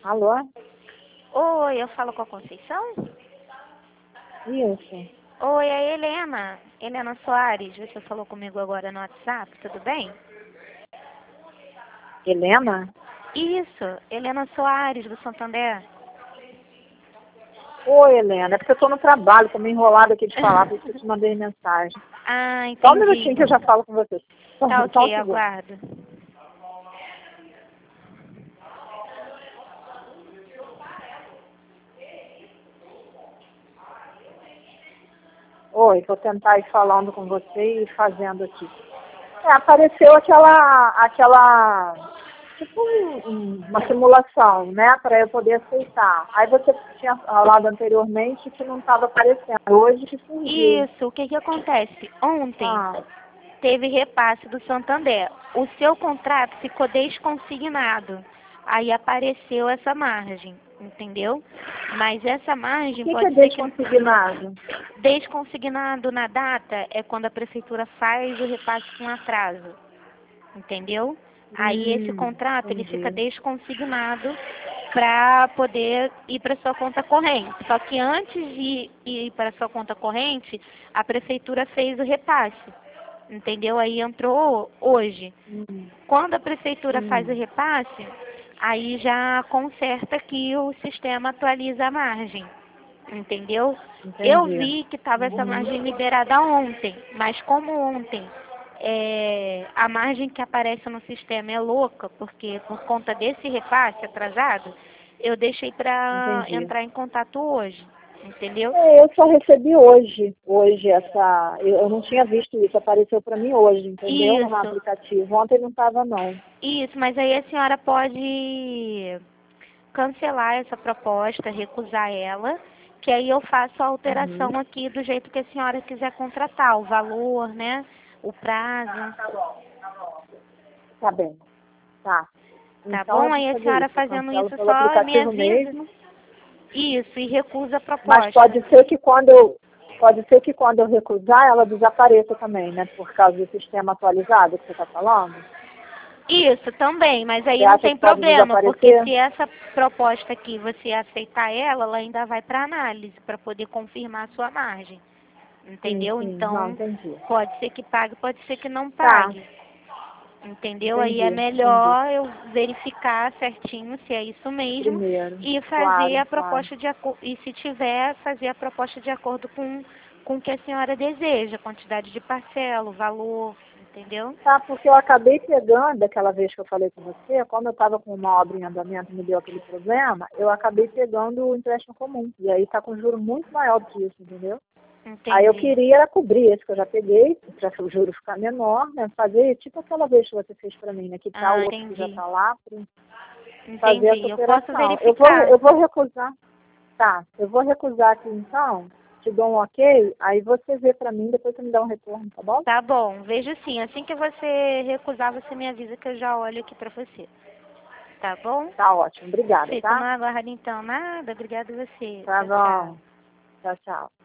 Alô? Oi, eu falo com a Conceição? Isso. Oi, é a Helena. Helena Soares, você falou comigo agora no WhatsApp, tudo bem? Helena? Isso, Helena Soares, do Santander. Oi, Helena. É porque eu tô no trabalho, tô meio enrolada aqui de falar, por isso que eu te mandei mensagem. Ah, Só um entendi. minutinho que eu já falo com você. Tá Só um ok, segundo. aguardo. Oi, vou tentar ir falando com você e fazendo aqui. Apareceu tipo uma simulação, né, para eu poder aceitar. Aí você tinha falado anteriormente que não estava aparecendo. Hoje que surgiu. Isso, o que que acontece? Ontem Ah, teve repasse do Santander. O seu contrato ficou desconsignado. Aí apareceu essa margem, entendeu? Mas essa margem o que é pode ser que desconsignado? desconsignado na data é quando a prefeitura faz o repasse com atraso, entendeu? Aí esse contrato ele fica Entendi. desconsignado para poder ir para sua conta corrente. Só que antes de ir para sua conta corrente, a prefeitura fez o repasse, entendeu? Aí entrou hoje. Quando a prefeitura faz o repasse, aí já conserta que o sistema atualiza a margem. Entendeu? Eu Entendi. vi que estava essa margem liberada ontem, mas como ontem a margem que aparece no sistema é louca, porque por conta desse repasse atrasado, eu deixei para Entendi. entrar em contato hoje, entendeu? Eu só recebi hoje eu não tinha visto isso, apareceu para mim hoje, entendeu? No Isso, aplicativo. Ontem não estava não. isso, mas aí a senhora pode cancelar essa proposta, recusar ela, que aí eu faço a alteração aqui do jeito que a senhora quiser contratar, o valor, né? O prazo, Tá bem. Tá. tá Então eu bom? vou Aí a fazer senhora isso. Eu fazendo cancelo isso pelo só me aplicativo avisa. mesmo. Isso, e recusa a Mas proposta. pode ser que quando eu recusar ela desapareça também, né? Por causa do sistema atualizado que você está falando. Isso, também, mas aí Você não acha tem que pode problema, porque desaparecer? se essa proposta aqui você aceitar ela, ela ainda vai para análise, para poder confirmar a sua margem. Sim, Entendeu? sim. Não, Então, entendi. pode ser que pague, pode ser que não Tá. pague. Entendeu? Aí é Entendi. melhor eu verificar certinho se é isso mesmo Primeiro. e fazer Claro, a claro. proposta de acordo, e se tiver, fazer a proposta de acordo com o que a senhora deseja, quantidade de parcela, o valor, entendeu? Tá, porque eu acabei pegando, daquela vez que eu falei com você, quando eu estava com uma obra em andamento e me deu aquele problema, eu acabei pegando o empréstimo comum. E aí está com juro muito maior do que isso, entendeu? Aí eu Entendi. queria era cobrir esse que eu já peguei, para o juro ficar menor, né? Fazer tipo aquela vez que você fez para mim, né? Quitar Ah, o outro que já entendi. está lá, para fazer essa Entendi. Eu posso operação. verificar. Eu vou recusar. Tá, eu vou recusar aqui então, te dou um ok, aí você vê para mim, depois você me dá um retorno, tá bom? Tá bom, vejo sim. Assim que você recusar, você me avisa que eu já olho aqui pra você. Tá bom? Tá ótimo, obrigada, Fico no tá? aguardo então. Nada, obrigada a você. Tá Tchau, tchau. bom. Tchau, tchau.